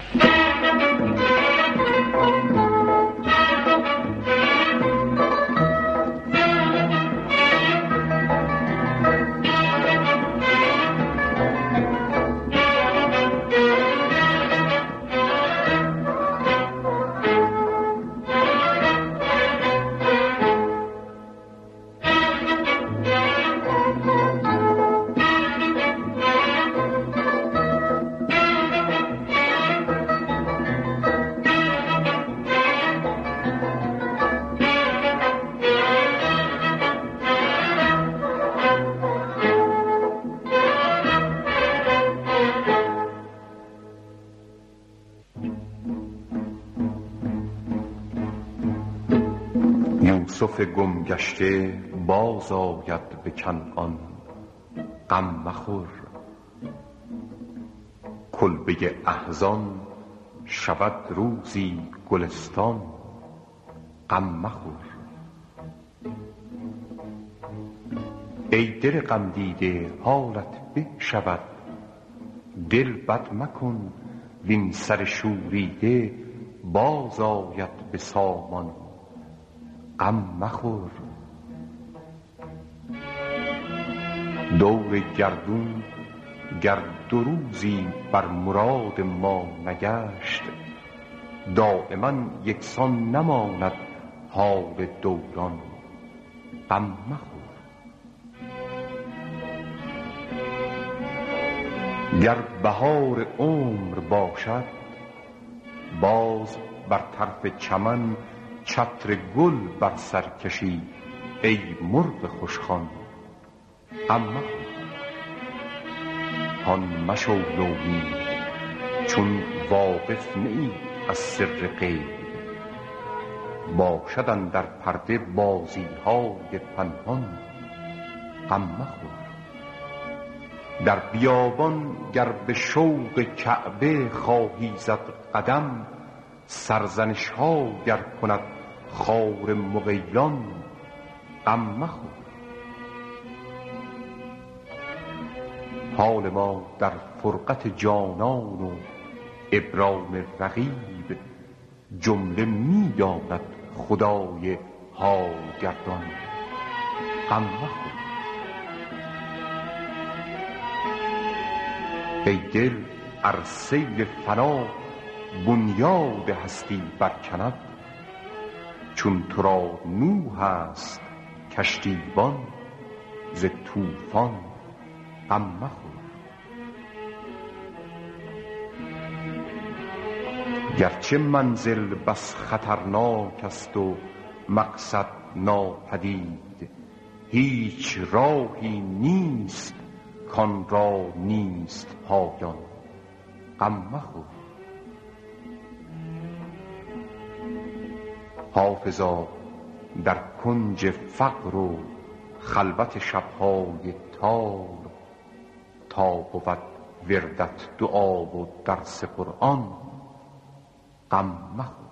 یوسف گم گشته باز آید به کنعان، غم مخور. کلبه احزان شود روزی گلستان، غم مخور. ای دل غم دیده حالت به شود، دل بد مکن وین سر شوریده باز آید به سامان، غم مخور. دور گردون گر دو روزی بر مراد ما نگشت، دایما یکسان نماند حال دوران، غم مخور. گر بهار عمر باشد باز بر طرف چمن چتر گل بر سر کشی ای مرغ خوشخوان، غم مخور. هان مشو نومید چون واقف نه ای از سر غیب، باشد اندر پرده بازی های پنهان، غم مخور. در بیابان گر به شوق کعبه خواهی زد قدم، سرزنش ها گر کند خار مغیلان، غم مخور. حال ما در فرقت جانان و ابرام رقیب، جمله می داند خدای حال گردان، غم مخور. ای دل ار سیل فنا بنیاد هستی برکند، چون تو را نوح است کشتیبان ز طوفان، غم مخور. گرچه منزل بس خطرناک است و مقصد ناپدید، هیچ راهی نیست کان را نیست پایان، غم مخور. حافظا در کنج فقر و خلوت شبهای تار، تا بود وردت دعا و درس قرآن، غم مخور.